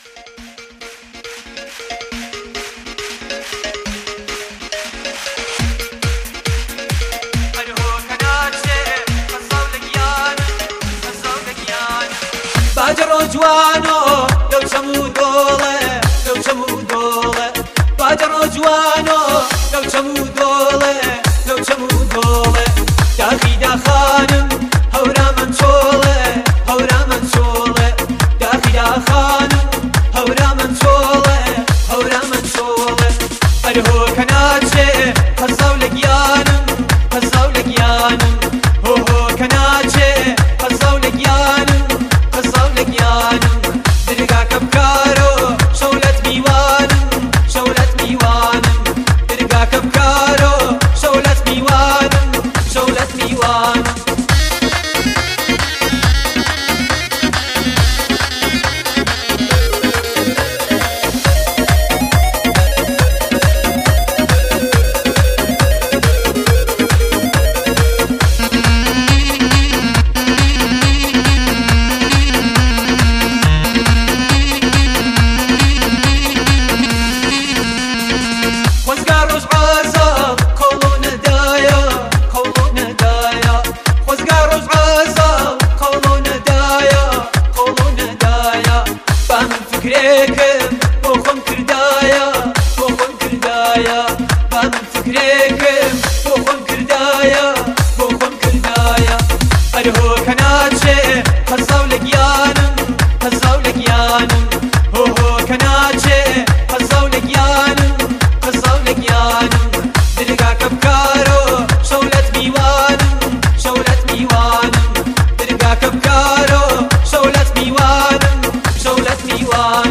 باجر جوانو لو شمو دولة لو شمو دولة باجر جوانو لو شمو دولة لو شمو دولة داخي داخانم هورا من شولة هورا من شولة داخي داخانم هورا من شولة هورا من شولة أرهو كناتشي خزاو لقيانم خزاو لقيانم هو هو كناتشي خزاو لقيانم درقا كبكارو شولت ميوانم شولت ميوانم درقا كبكارو شولت ميوانم شولت ميوانم فكريكم بوخم كردايا بوخم كردايا بام فكريكم بوخم كردايا بوخم كردايا أرهو كناتشي خزاو لقيانم خزاو لقيانم هو هو كناتشي خزاو لقيانم خزاو لقيانم درقا كبكارو شولت ميوانم شولت ميوانم درقا كبكارو شولت ميوانم شولت ميوانم